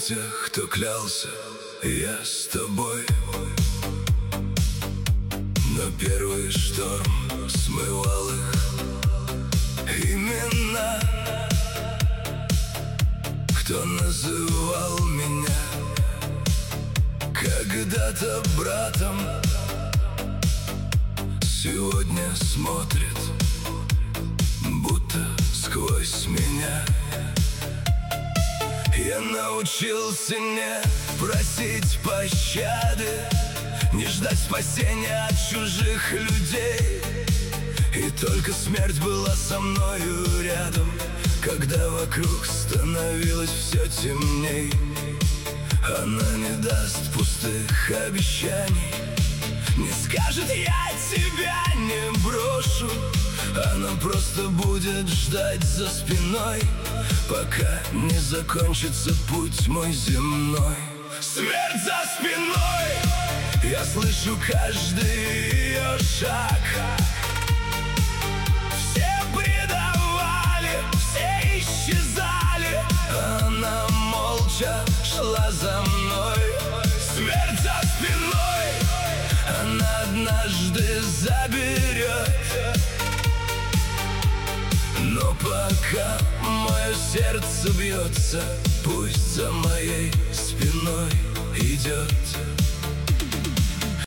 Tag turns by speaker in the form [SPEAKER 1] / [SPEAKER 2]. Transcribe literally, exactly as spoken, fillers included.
[SPEAKER 1] тех, кто клялся, я с тобой. Но первый шторм смывал их имена. Кто называл меня когда-то братом, сегодня смотрит будто сквозь меня. Я научился не просить пощады, не ждать спасения от чужих людей. И только смерть была со мною рядом, когда вокруг становилось все темней. Она не даст пустых обещаний, не скажет: я тебя не брошу. Она просто будет ждать за спиной, пока не закончится путь мой земной. Смерть за спиной, я слышу каждый ее шаг. Все предавали, все исчезали, она молча шла за мной. Смерть за спиной, она однажды заберет. Но пока мое сердце бьется, пусть за моей спиной идет.